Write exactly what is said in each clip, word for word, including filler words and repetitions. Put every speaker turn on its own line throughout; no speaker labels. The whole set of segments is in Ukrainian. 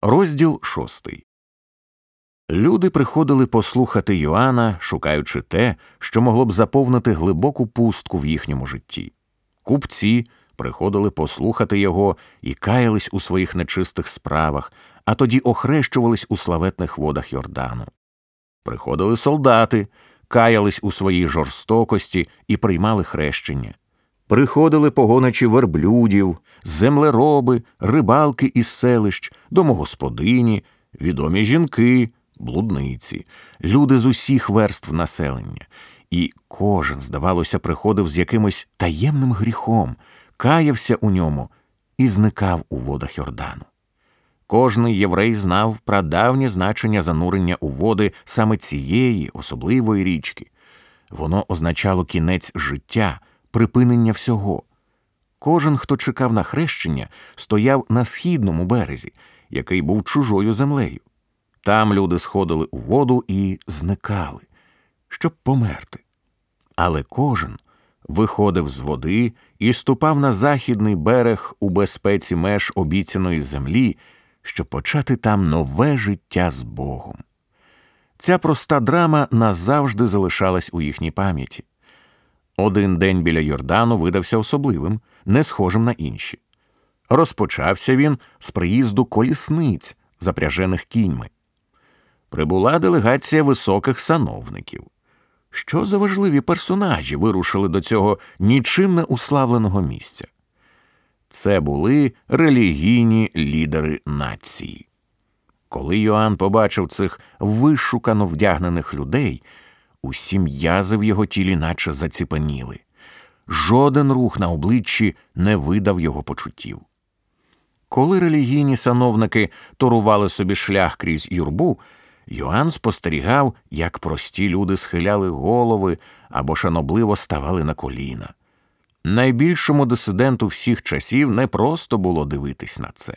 Розділ шостий. Люди приходили послухати Йоанна, шукаючи те, що могло б заповнити глибоку пустку в їхньому житті. Купці приходили послухати його і каялись у своїх нечистих справах, а тоді охрещувались у славетних водах Йордану. Приходили солдати, каялись у своїй жорстокості і приймали хрещення. Приходили погоничі верблюдів, землероби, рибалки із селищ, домогосподині, відомі жінки, блудниці, люди з усіх верств населення. І кожен, здавалося, приходив з якимось таємним гріхом, каявся у ньому і зникав у водах Йордану. Кожний єврей знав прадавнє значення занурення у води саме цієї особливої річки. Воно означало кінець життя, припинення всього. Кожен, хто чекав на хрещення, стояв на східному березі, який був чужою землею. Там люди сходили у воду і зникали, щоб померти. Але кожен виходив з води і ступав на західний берег у безпеці меж обіцяної землі, щоб почати там нове життя з Богом. Ця проста драма назавжди залишалась у їхній пам'яті. Один день біля Йордану видався особливим, не схожим на інші. Розпочався він з приїзду колісниць, запряжених кіньми. Прибула делегація високих сановників. Що за важливі персонажі вирушили до цього нічим не уславленого місця? Це були релігійні лідери нації. Коли Йоанн побачив цих вишукано вдягнених людей, усі м'язи в його тілі наче заціпеніли. Жоден рух на обличчі не видав його почуттів. Коли релігійні сановники торували собі шлях крізь юрбу, Йоанн спостерігав, як прості люди схиляли голови або шанобливо ставали на коліна. Найбільшому дисиденту всіх часів не просто було дивитись на це.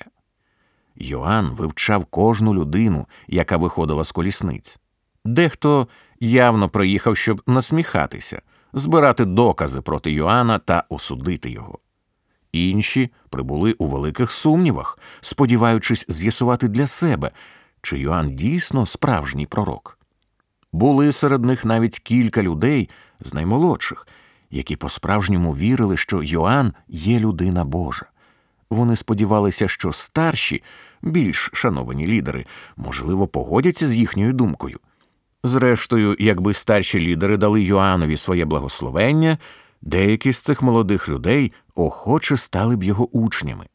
Йоанн вивчав кожну людину, яка виходила з колісниць. Дехто явно приїхав, щоб насміхатися, збирати докази проти Йоанна та осудити його. Інші прибули у великих сумнівах, сподіваючись з'ясувати для себе, чи Йоанн дійсно справжній пророк. Були серед них навіть кілька людей з наймолодших, які по-справжньому вірили, що Йоанн є людина Божа. Вони сподівалися, що старші, більш шановані лідери, можливо, погодяться з їхньою думкою. Зрештою, якби старші лідери дали Йоаннові своє благословення, деякі з цих молодих людей охоче стали б його учнями.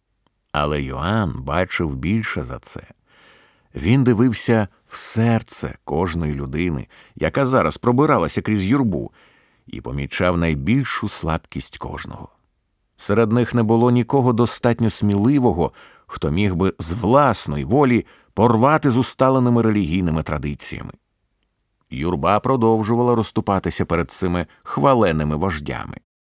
Але Йоанн бачив більше за це. Він дивився в серце кожної людини, яка зараз пробиралася крізь юрбу, і помічав найбільшу слабкість кожного. Серед них не було нікого достатньо сміливого, хто міг би з власної волі порвати з усталеними релігійними традиціями. Юрба продовжувала розступатися перед цими хваленими вождями.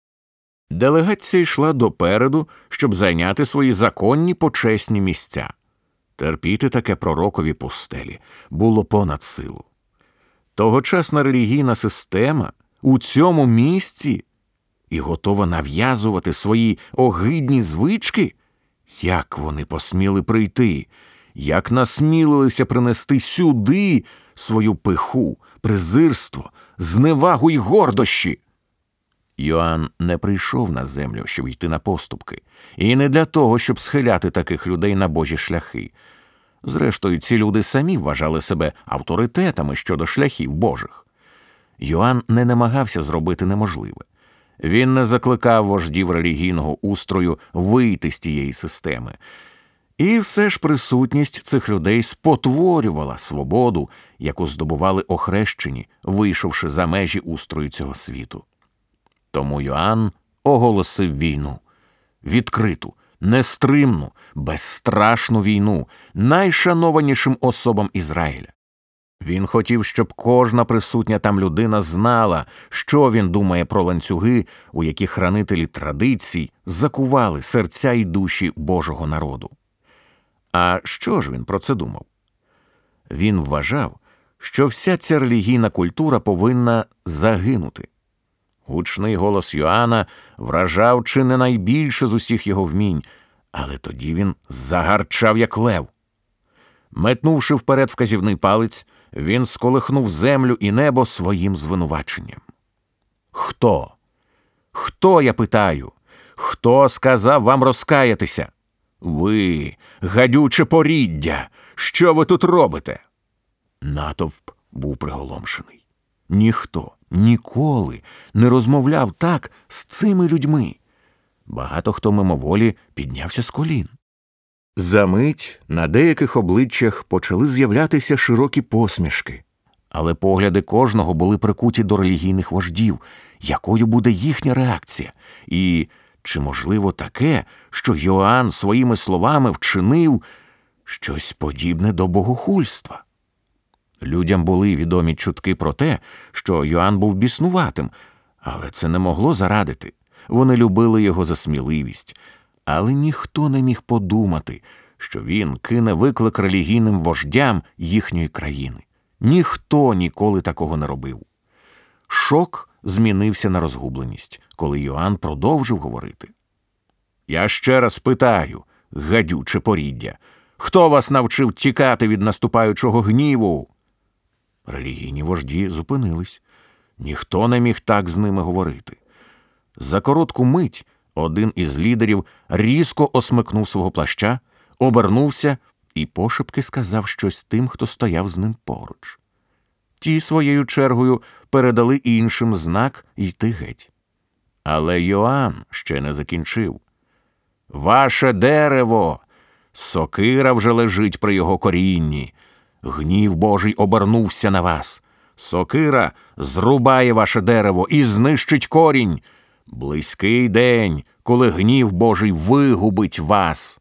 Делегація йшла допереду, щоб зайняти свої законні почесні місця. Терпіти таке пророкові пустелі було понад силу. Тогочасна релігійна система у цьому місці і готова нав'язувати свої огидні звички? Як вони посміли прийти? Як насмілилися принести сюди свою пиху, презирство, зневагу й гордощі? Йоанн не прийшов на землю, щоб йти на поступки, і не для того, щоб схиляти таких людей на божі шляхи. Зрештою, ці люди самі вважали себе авторитетами щодо шляхів божих. Йоанн не намагався зробити неможливе. Він не закликав вождів релігійного устрою вийти з тієї системи. І все ж присутність цих людей спотворювала свободу, яку здобували охрещені, вийшовши за межі устрою цього світу. Тому Йоанн оголосив війну. Відкриту, нестримну, безстрашну війну найшанованішим особам Ізраїля. Він хотів, щоб кожна присутня там людина знала, що він думає про ланцюги, у які хранителі традицій закували серця й душі Божого народу. А що ж він про це думав? Він вважав, що вся ця релігійна культура повинна загинути. Гучний голос Йоанна вражав чи не найбільше з усіх його вмінь, але тоді він загарчав, як лев. Метнувши вперед вказівний палець, він сколихнув землю і небо своїм звинуваченням. Хто? Хто, я питаю? Хто сказав вам розкаятися? Ви, гадюче поріддя, що ви тут робите? Натовп був приголомшений. Ніхто ніколи не розмовляв так з цими людьми. Багато хто мимоволі піднявся з колін. Замить на деяких обличчях почали з'являтися широкі посмішки, але погляди кожного були прикуті до релігійних вождів, якою буде їхня реакція, і чи можливо таке, що Йоанн своїми словами вчинив щось подібне до богохульства. Людям були відомі чутки про те, що Йоанн був біснуватим, але це не могло зарадити. Вони любили його за сміливість, але ніхто не міг подумати, що він кине виклик релігійним вождям їхньої країни. Ніхто ніколи такого не робив. Шок змінився на розгубленість, коли Йоанн продовжив говорити. «Я ще раз питаю, гадюче поріддя, хто вас навчив тікати від наступаючого гніву?» Релігійні вожді зупинились. Ніхто не міг так з ними говорити. За коротку мить один із лідерів різко осмикнув свого плаща, обернувся і пошепки сказав щось тим, хто стояв з ним поруч. Ті своєю чергою передали іншим знак йти геть. Але Йоанн ще не закінчив. «Ваше дерево! Сокира вже лежить при його корінні. Гнів Божий обернувся на вас. Сокира зрубає ваше дерево і знищить корінь. Близький день, коли гнів Божий вигубить вас».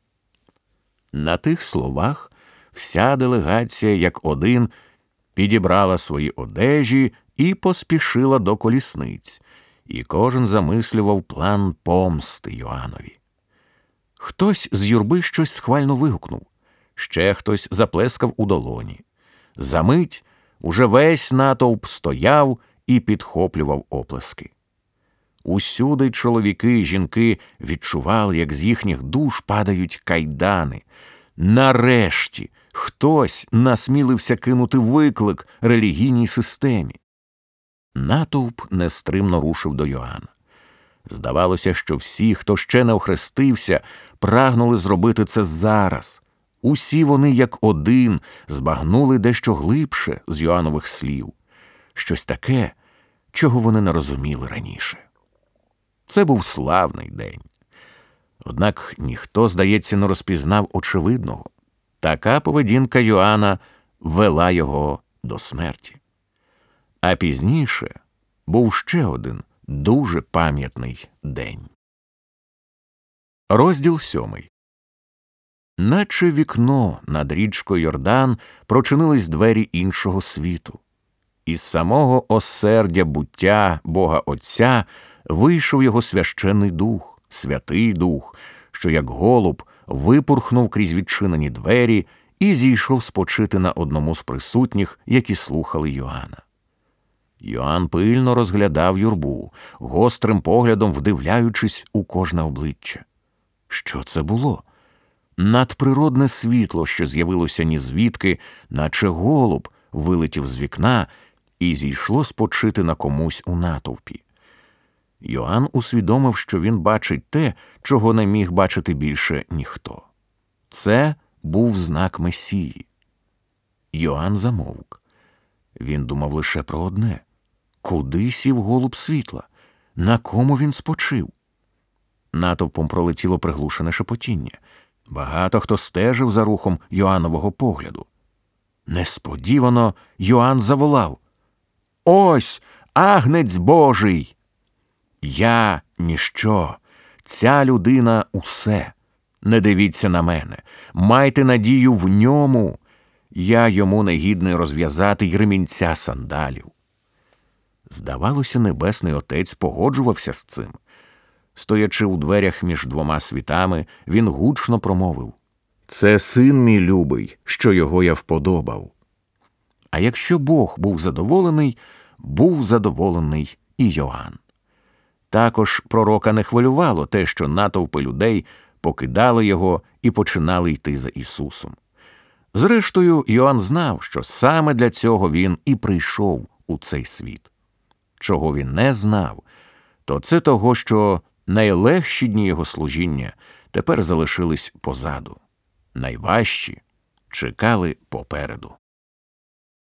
На тих словах вся делегація, як один, підібрала свої одежі і поспішила до колісниць, і кожен замислював план помсти Йоаннові. Хтось з юрби щось схвально вигукнув, ще хтось заплескав у долоні. Замить уже весь натовп стояв і підхоплював оплески. Усюди чоловіки і жінки відчували, як з їхніх душ падають кайдани. Нарешті хтось насмілився кинути виклик релігійній системі. Натовп нестримно рушив до Йоанна. Здавалося, що всі, хто ще не охрестився, прагнули зробити це зараз. Усі вони, як один, збагнули дещо глибше з Йоаннових слів. Щось таке, чого вони не розуміли раніше. Це був славний день. Однак ніхто, здається, не розпізнав очевидного. Така поведінка Йоанна вела його до смерті. А пізніше був ще один дуже пам'ятний день. Розділ сьомий. Наче вікно над річкою Йордан прочинились двері іншого світу. Із самого осердя буття Бога Отця вийшов його священний дух, Святий Дух, що як голуб випурхнув крізь відчинені двері і зійшов спочити на одному з присутніх, які слухали Йоанна. Йоанн пильно розглядав юрбу, гострим поглядом вдивляючись у кожне обличчя. Що це було? Надприродне світло, що з'явилося нізвідки, наче голуб, вилетів з вікна і зійшло спочити на комусь у натовпі. Йоанн усвідомив, що він бачить те, чого не міг бачити більше ніхто. Це був знак Месії. Йоанн замовк. Він думав лише про одне – куди сів голуб світла? На кому він спочив? Натовпом пролетіло приглушене шепотіння. Багато хто стежив за рухом Йоаннового погляду. Несподівано Йоанн заволав: «Ось Агнець Божий! Я – ніщо, ця людина – усе. Не дивіться на мене, майте надію в ньому. Я йому негідний розв'язати й ремінця сандалів». Здавалося, Небесний Отець погоджувався з цим. Стоячи у дверях між двома світами, він гучно промовив: «Це син мій любий, що його я вподобав». А якщо Бог був задоволений, був задоволений і Йоанн. Також пророка не хвилювало те, що натовпи людей покидали його і починали йти за Ісусом. Зрештою, Йоанн знав, що саме для цього він і прийшов у цей світ. Чого він не знав, то це того, що найлегші дні його служіння тепер залишились позаду, найважчі чекали попереду.